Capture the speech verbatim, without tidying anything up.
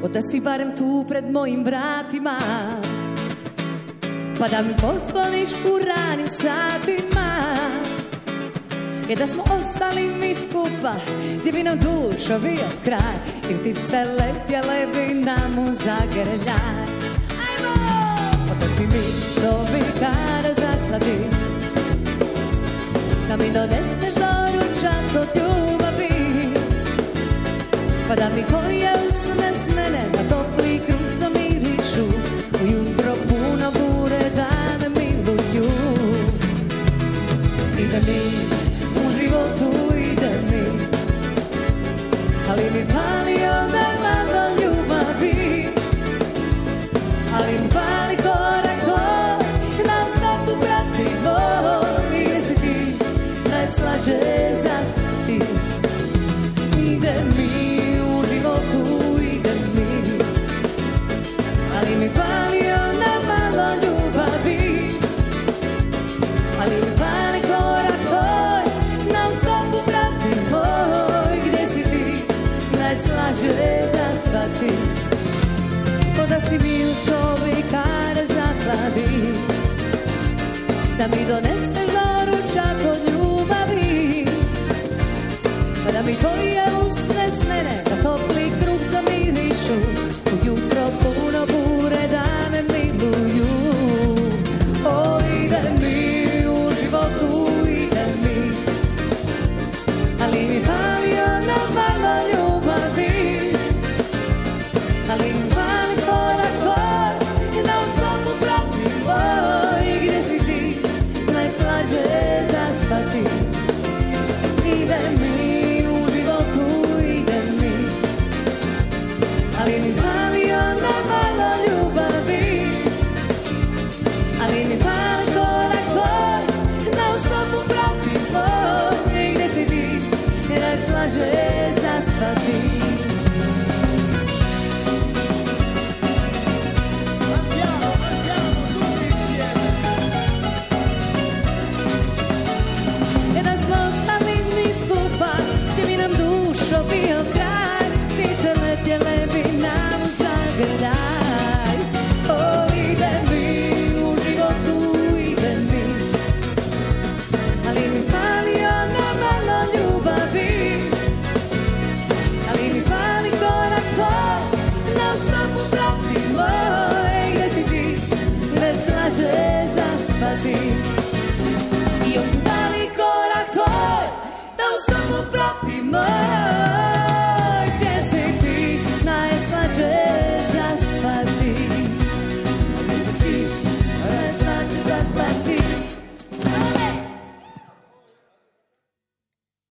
da si barem tu pred mojim vratima, pa da mi pozvoniš u ranim satima, i da smo ostali mi skupa, gdje bi nam dušo bio kraj, i ptice letjele bi nam u zagrljaj. Ajmo! Pa da si mi sobi kada zakladi, da mi doneseš doručak od ljubavi, pa da mi koje usne snene na topli kruh zamirišu, ujutro puno bure da me miluju. Ide mi u životu, ide mi, ali mi pali onda malo ljubavi, ali mi pali korak tvoj, da stopu pratimo, i gdje si ti najslađe zasnati. Ide mi u životu, ide mi, ali mi pali onda malo ljubavi, ali mi pali korak tvoj, na stopu prati moj, gdje si ti najslađe zaspati. Ko da si mi u sobi kada zakladi, da mi doneseš doručak od ljubavi, pa da mi tvoje usne snene na topli kruh zamirišu, ujutro puno bure da me miluju. O, ide mi u životu, ide mi, ali mi pali onda malo ljubavi, ali mi pali korak tvoj, da u sobu prati moj, gdje si ti najslađe zaspati. Ide mi u životu, ide mi, ali mi pali onda malo ljubavi, ali mi pali korak tvoj, da u sobu prati moj, gdje si ti najslađe zaspati. Da smo ostali mi skupa, gdje bi nam dušo bio kraj, ti se letjele bi